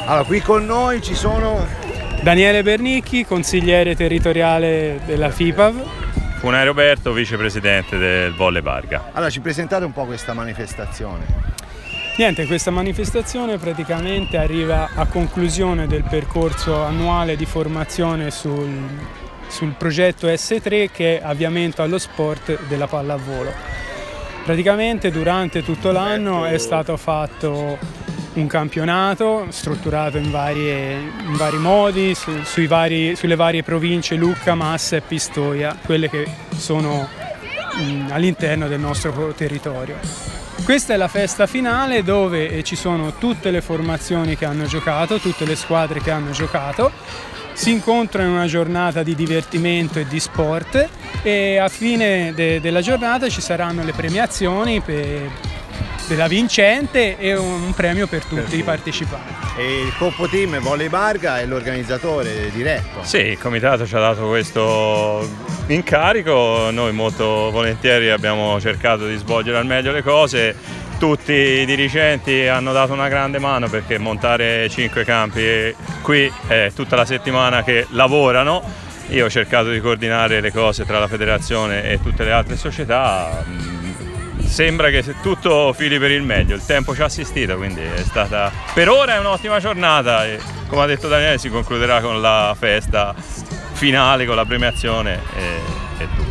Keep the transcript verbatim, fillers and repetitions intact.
Allora, qui con noi ci sono Daniele Bernicchi, consigliere territoriale della FIPAV. Funai Roberto, vicepresidente del Volley Barga. Allora, ci presentate un po' questa manifestazione. Niente, questa manifestazione praticamente arriva a conclusione del percorso annuale di formazione sul, sul progetto S tre, che è Avviamento allo sport della pallavolo. Praticamente durante tutto l'anno è stato fatto un campionato strutturato in, varie, in vari modi, su, sui vari, sulle varie province Lucca, Massa e Pistoia, quelle che sono mh, all'interno del nostro territorio. Questa è la festa finale dove ci sono tutte le formazioni che hanno giocato, tutte le squadre che hanno giocato, si incontrano in una giornata di divertimento e di sport e a fine de- della giornata ci saranno le premiazioni per, della vincente e un premio per tutti per i partecipanti. E il Coppo Team Volley Barga è l'organizzatore diretto? Sì, il comitato ci ha dato questo incarico, noi molto volentieri abbiamo cercato di svolgere al meglio le cose, tutti i dirigenti hanno dato una grande mano perché montare cinque campi qui è tutta la settimana che lavorano, io ho cercato di coordinare le cose tra la federazione e tutte le altre società. Sembra che tutto fili per il meglio, il tempo ci ha assistito, quindi è stata per ora è un'ottima giornata e come ha detto Daniele si concluderà con la festa finale, con la premiazione e, e tutto.